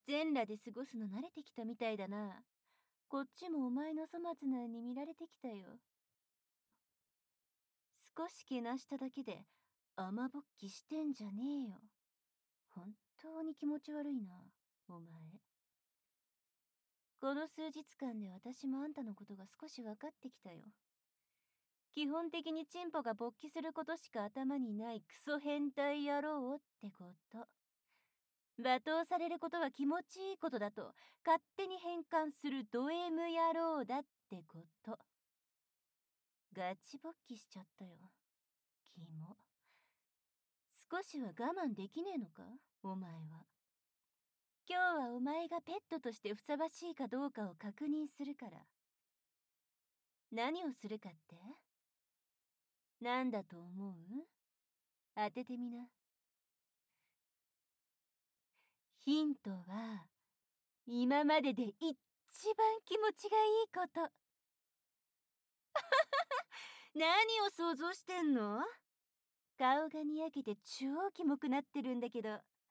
全裸で過ごすの慣れてきたみたいだな。こっちもお前の粗末なに見られてきたよ。少しけなしただけで雨ぼっきしてんじゃねえよ。本当に気持ち悪いな、お前。この数日間で私もあんたのことが少し分かってきたよ。基本的にチンポが勃起することしか頭にないクソ変態野郎ってこと。罵倒されることは気持ちいいことだと勝手に変換するド M 野郎だってこと。ガチ勃起しちゃったよ。キモ。少しは我慢できねえのか、お前は。今日はお前がペットとしてふさわしいかどうかを確認するから。何をするかって？なんだと思う？当ててみな。ヒントは、今までで一番気持ちがいいこと。何を想像してんの？顔がにやけて超キモくなってるんだけど。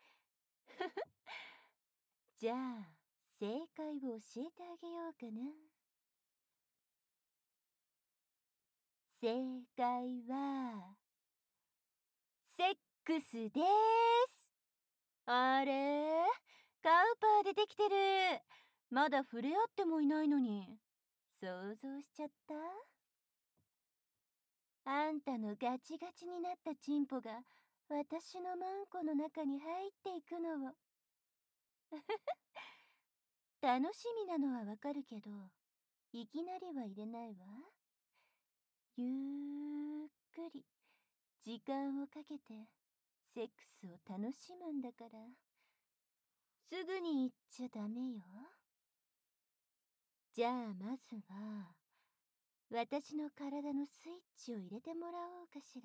じゃあ、正解を教えてあげようかな。正解は、セックスです。あれ？カウパーでできてる。まだ触れ合ってもいないのに。想像しちゃった？あんたのガチガチになったチンポが私のマンコの中に入っていくのを。楽しみなのはわかるけど、いきなりは入れないわ。ゆっくり時間をかけてセックスを楽しむんだから。すぐに言っちゃダメよ。じゃあまずは私の体のスイッチを入れてもらおうかしら。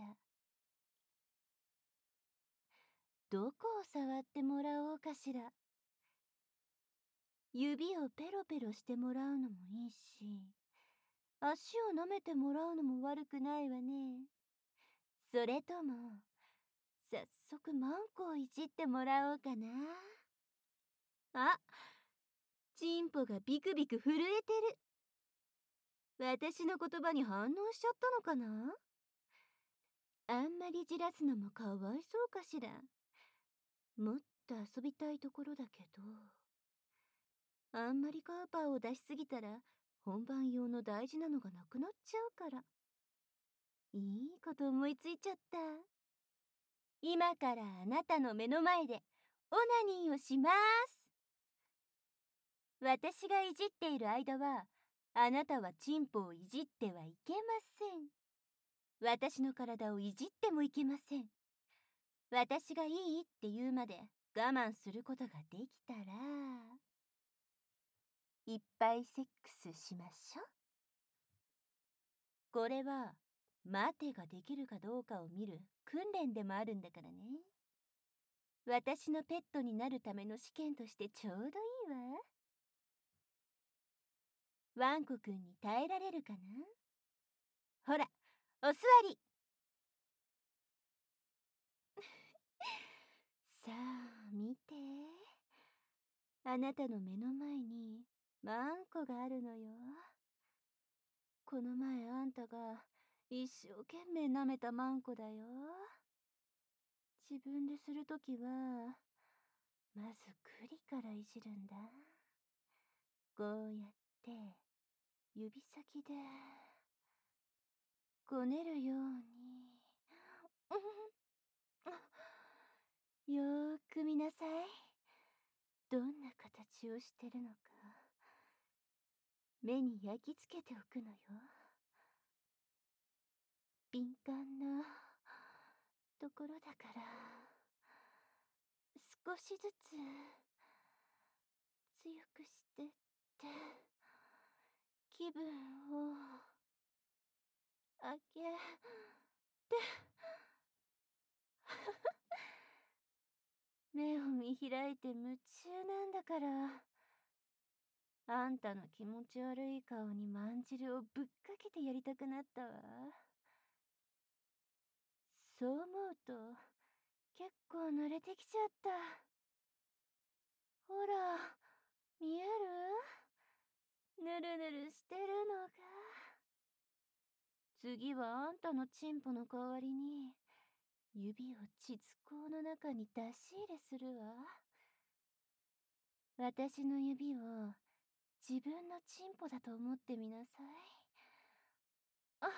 どこを触ってもらおうかしら。指をペロペロしてもらうのもいいし、足を舐めてもらうのも悪くないわね。それとも早速マンコをいじってもらおうかな。あ、チンポがビクビク震えてる。私の言葉に反応しちゃったのかな？あんまりじらすのもかわいそうかしら。もっと遊びたいところだけど、あんまりカーパーを出しすぎたら本番用の大事なのがなくなっちゃうから。いいこと思いついちゃった。今からあなたの目の前でオナニーをします。私がいじっている間はあなたはチンポをいじってはいけません。私の体をいじってもいけません。私がいいって言うまで我慢することができたら、いっぱいセックスしましょ。これは待てができるかどうかを見る訓練でもあるんだからね。私のペットになるための試験としてちょうどいいわ。ワンコくんに耐えられるかな？ほら、お座り。さあ、見て。あなたの目の前にマンコがあるのよ。この前あんたが一生懸命舐めたマンコだよ。自分でするときは、まず栗からいじるんだ。こうやって指先でこねるように。よーく見なさい。どんな形をしてるのか目に焼き付けておくのよ。敏感なところだから少しずつ強くしてって気分を上げて目を見開いて夢中なんだから。あんたの気持ち悪い顔にまんじるをぶっかけてやりたくなったわ。そう思うと結構慣れてきちゃった。ほら、 次はあんたのチンポの代わりに指を膣口の中に出し入れするわ。私の指を自分のチンポだと思ってみなさい。あ、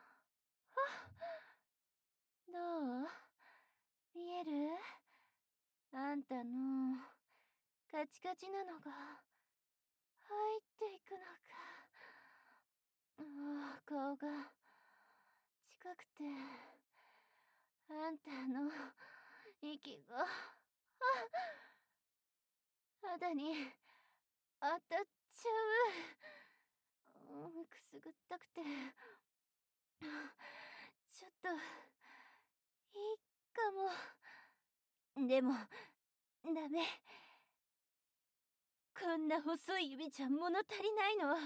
どう？見える？あんたのカチカチなのが入っていくのか。顔が近くて、あんたの息が肌に当たっちゃう。くすぐったくて、ちょっといいかも。でもダメ。こんな細い指じゃ物足りないの。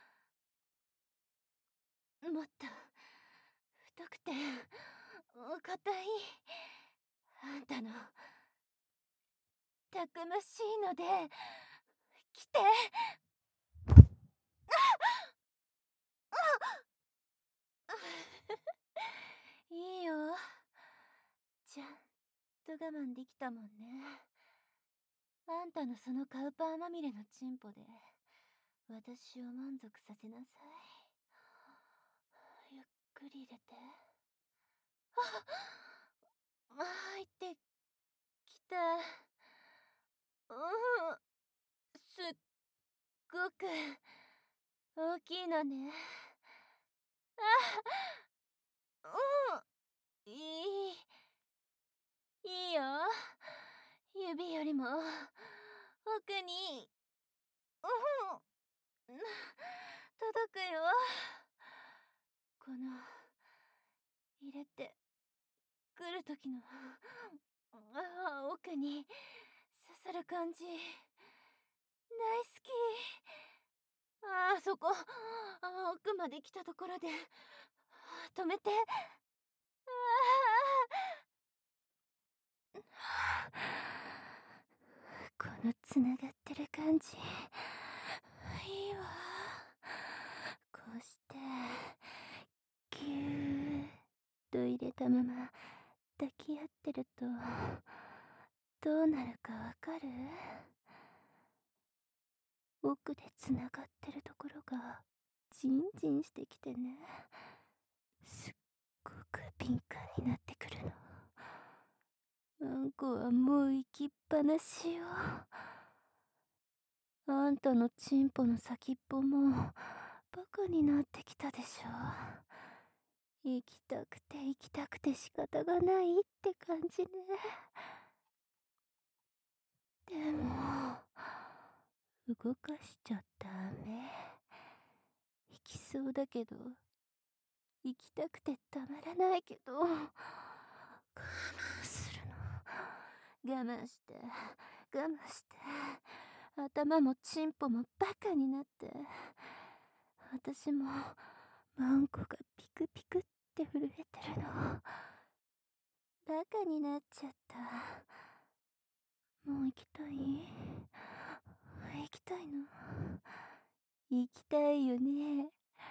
もっと太くて硬いあんたのたくましいので来て。いいよ、ちゃんと我慢できたもんね。あんたのそのカウパーまみれのチンポで私を満足させなさい。ゆっくり入れて。入ってきた。すっごく大きいのね。いいよ。指よりも奥に届くよ。この入れてくる時の奥に刺さる感じ大好き。そこ奥まで来たところで止めて。このつながってる感じいいわ。こうしてぎゅーっと入れたまま抱き合ってるとどうなるかわかる？奥でつながってるところがジンジンしてきてね、すっごく敏感になってくるの。あんこはもう行きっぱなしよ。あんたのチンポの先っぽもバカになってきたでしょ。行きたくて行きたくて仕方がないって感じね。でも動かしちゃダメ。行きそうだけど、行きたくてたまらないけど、我慢するの。我慢して我慢して、頭もチンポもバカになって、私もマンコがピクピクって震えてるの。バカになっちゃった。もう行きたい？行きたいの？行きたいよね。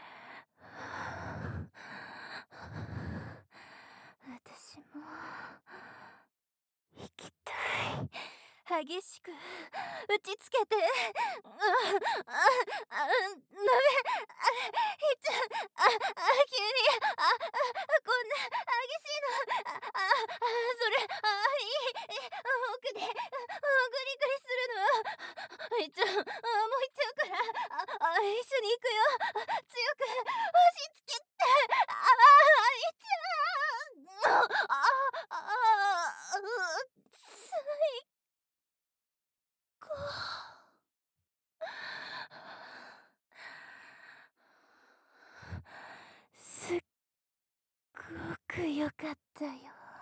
私も行きたい。激しく打ちつけて。ダメ。ひっちゃん、急にこんな激しいの。それいい。奥でグリグリするの。ひっちゃん、もう行っちゃうから、一緒に行くよ。強く押し付けて。ひっちゃん、最高。すっごくよかったよ。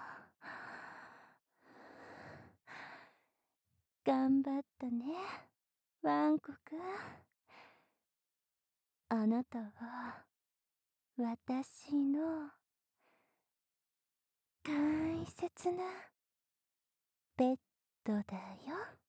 頑張ったね、ワンコくん。あなたは私の大切なペットだよ。